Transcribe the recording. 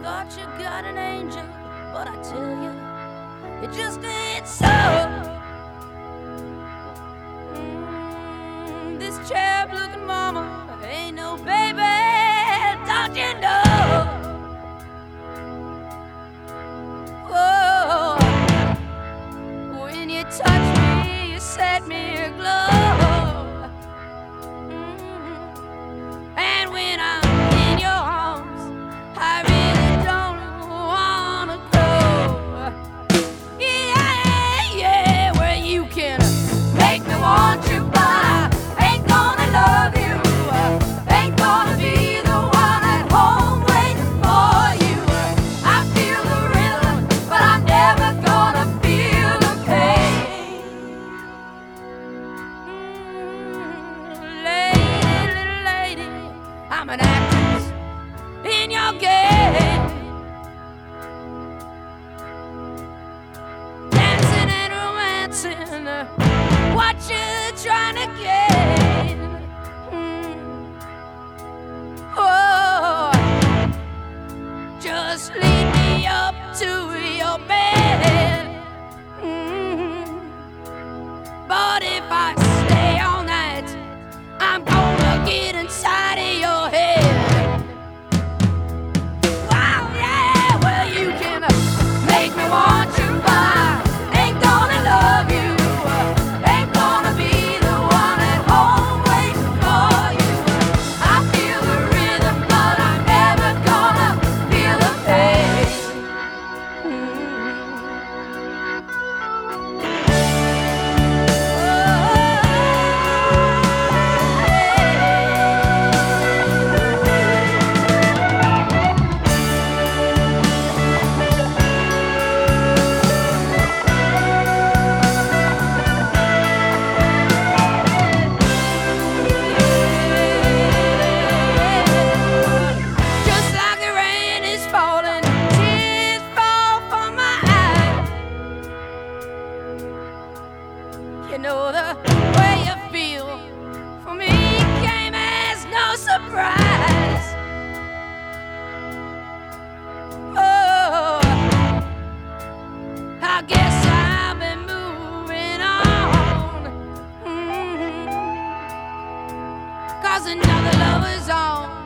thought you got an angel, but I tell you, it just ain't so. This cherub-looking mama ain't no baby, don't you know? Oh, when you touch me, you set me aglow. And when I'm in your arms, I really don't wanna go. Yeah, yeah, where you can make me want you, but I ain't gonna love you. Ain't gonna be the one at home waiting for you. I feel the rhythm, but I'm never gonna feel the pain. Lady, little lady, I'm an actress in your game, dancing and romancing what you're trying to gain. Oh, just lead me up to your bed. But if I stay all night, I'm gonna get inside of your head. Wow, yeah, well, you can make me want you, but I ain't gonna love you. Ain't gonna be the one at home waiting for you. I feel the rhythm, but I'm never gonna feel the pain. Just like the rain is falling, tears fall from my eyes. You know the way you feel for me came as no surprise. Oh, I guess I've been moving on. 'Cause another lover's on